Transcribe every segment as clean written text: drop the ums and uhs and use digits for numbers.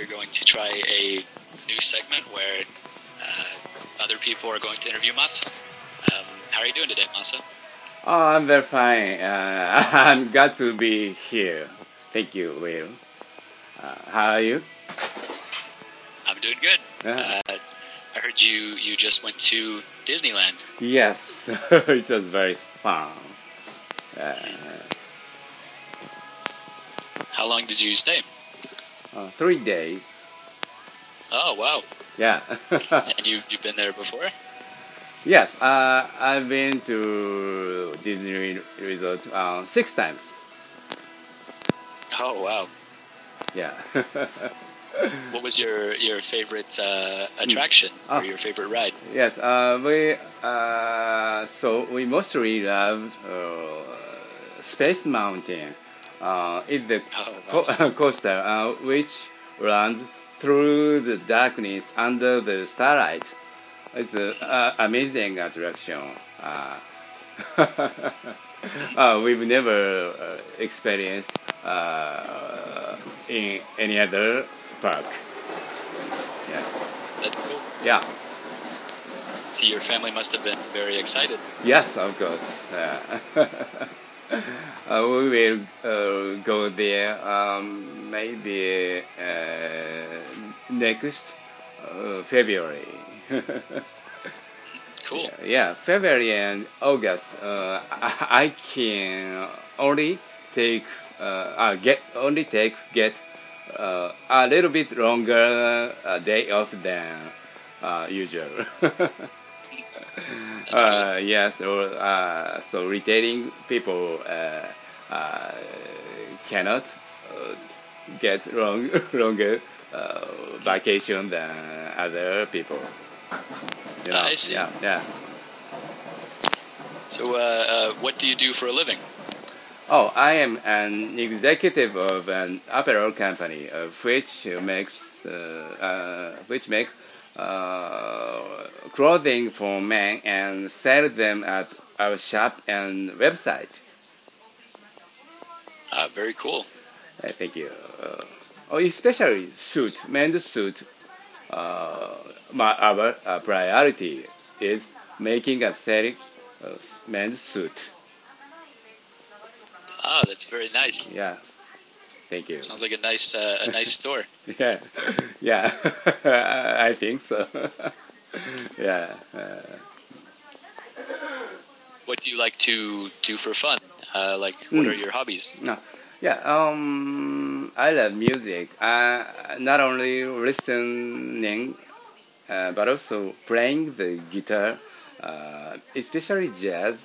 we're going to try a new segment where other people are going to interview Masa. How are you doing today, Masa? Oh, I'm very fine. I'm glad to be here. Thank you, Will. How are you? I'm doing good. I heard you just went to Disneyland. Yes, it was very fun. How long did you stay? 3 days. Oh, wow. Yeah. And you've been there before? Yes, I've been to Disney Resort 6 times. Oh, wow. Yeah. What was your favorite attraction or your favorite ride? Yes, we mostly love Space Mountain. It's the Oh, wow. coaster which runs through the darkness under the starlight. It's an amazing attraction. We've never experienced in any other park. Yeah. That's cool. Yeah. So your family must have been very excited. Yes, of course. We will go there maybe next February. Cool. Yeah, February and August. I can only take get a little bit longer day off than usual. That's cool. Yes, so retailing people cannot get longer vacation than other people. I see. Yeah, yeah. So, what do you do for a living? Oh, I am an executive of an apparel company, which make clothing for men and sell them at our shop and website. Very cool. Thank you. Especially men's suit. Our priority is making a selling men's suit. That's very nice. Yeah, thank you. Sounds like a nice store. Yeah, yeah, I think so. Yeah. What do you like to do for fun? What are your hobbies? No. Yeah, I love music. Not only listening, but also playing the guitar, especially jazz.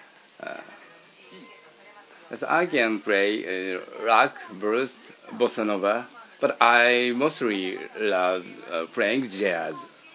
As I can play rock, blues, bossa nova, but I mostly love playing jazz.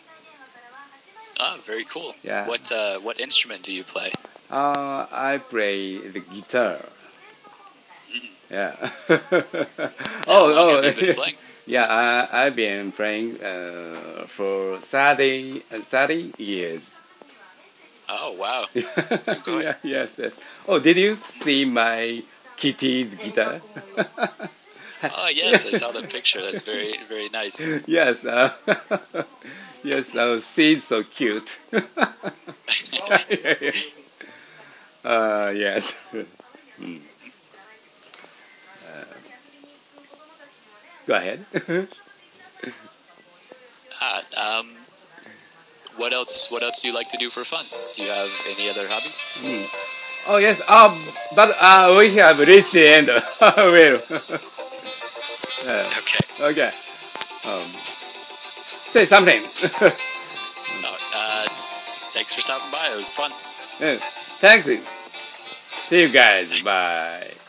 Very cool. Yeah. What instrument do you play? I play the guitar. Yeah. How long have you been playing? Yeah, I've been playing for 30 years. Oh, wow. So good. Yeah, yes, yes. Oh, did you see my kitty's guitar? Oh, yes, I saw the picture. That's very, very nice. Yes, yes, she's so cute. Yes. Go ahead. What else do you like to do for fun? Do you have any other hobbies? Oh yes. But we have reached the end. Well. Okay. Okay. Say something. Thanks for stopping by. It was fun. Thanks. See you guys. Bye.